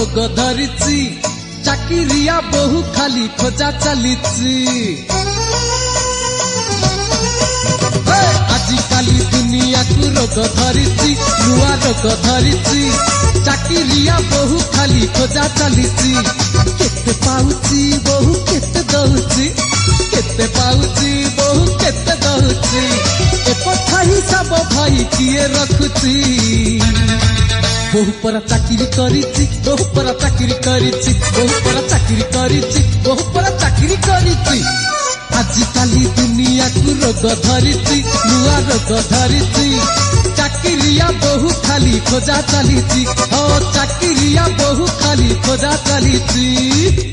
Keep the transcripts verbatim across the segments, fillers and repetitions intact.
रोग धरिची चाकिरिया बहु खाली खोजा चलीची आजिकाली दुनिया को रोग धरिची नुआ रोग धरिची चाकिरिया बहु खाली खोजा चलीची केते पाउची बहु केते दउची केते पाउची बहु केते दउची ए कथा हिसाब भाई किए रखुची बहु पर चाकरी करिची बहु पर चाकरी करिची बहु पर चाकरी करिची बहु पर चाकरी करिची आजिकाली दुनिया को रोग धरिची नुआ रोग धरिची चाकरिया बहु खाली खोजा चलीची ओ चाकरिया बहु खाली खोजा चलीची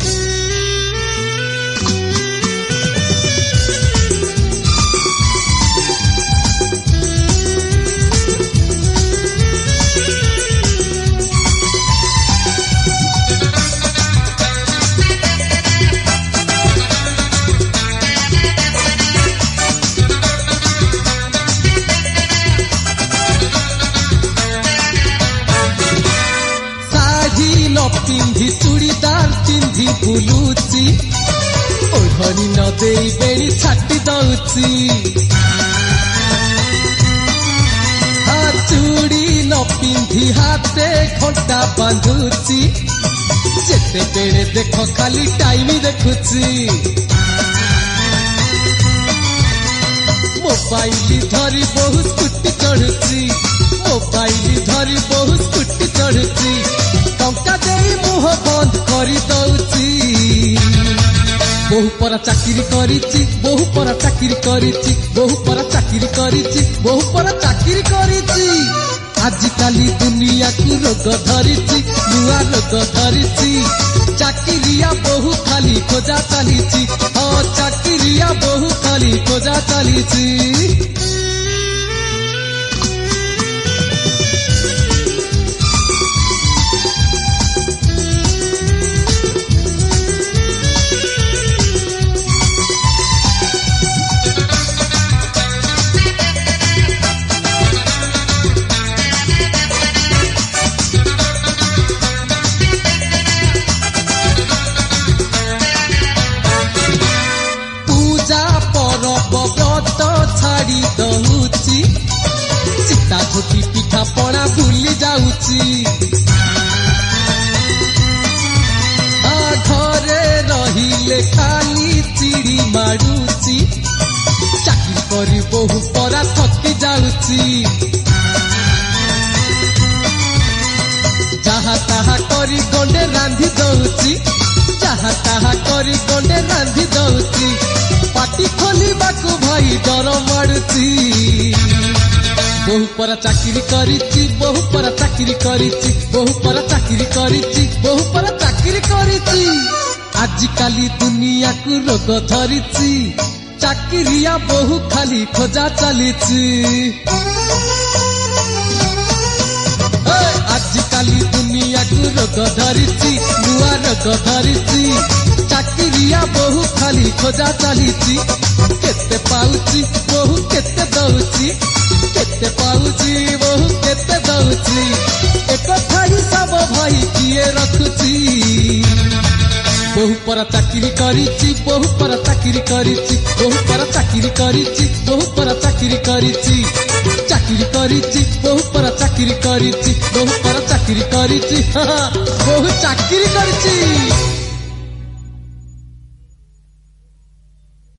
पिंधी चूड़ीदार पिंधी बुलुची ओढ़नी न दे बेणी छाटी दउची चूड़ी न पिंधी हाथे घंटा बांधुची जेते बेड़े देख खाली टाइम देखुची मोबाइल धरी बहु स्कूटी चढ़ुची मोबाइल धरी बहु स्कूटी चढ़ुची टंका दे मुह बंद करी दउची बहु पर चाकरी करिची बहु पर चाकरी करिची बहु पर चाकरी करिची बहु पर चाकरी करिची आजिकाली दुनिया को रोग धरिची नुआ रोग धरिची चाकरिया बहु खाली खोजा चलीची ओ चाकरिया बहु खाली खोजा चलीची छाड़ी दउची सीता झोटी पिठा पड़ा भूली जाउची घरे रहिले खाली चिड़ी मारुची चाकरी करी बहु परा थकी जाउची जहा ताहा करी गंडे रांधी दउची जहा ताहा करी गंडे रांधी दउची पाटी खोली बाकू भाई डर मारुची बहु पर चाकरी करिची बहु पर चाकरी करिची बहु पर चाकरी करिची बहु पर चाकरी करिची आजिकाली दुनिया को रोग धरिची चाकरिया बहु खाली खोजा चलीची आजिकाली दुनिया को रोग धरिची नुआ रोग धरिची चाकरिया बहु खाली खोजा चलीची केते पाउची बहु केते दउची केते पाउची बहु केते दउची एक कथा हिसाब भाई किए रखुची बहु पर चाकरी करिची बहु पर चाकरी करिची बहु पर चाकरी करिची बहु पर चाकरी करिची चाकरी करिची बहु पर चाकरी करिची बहु पर चाकरी करिची बहु चाकरी करिची।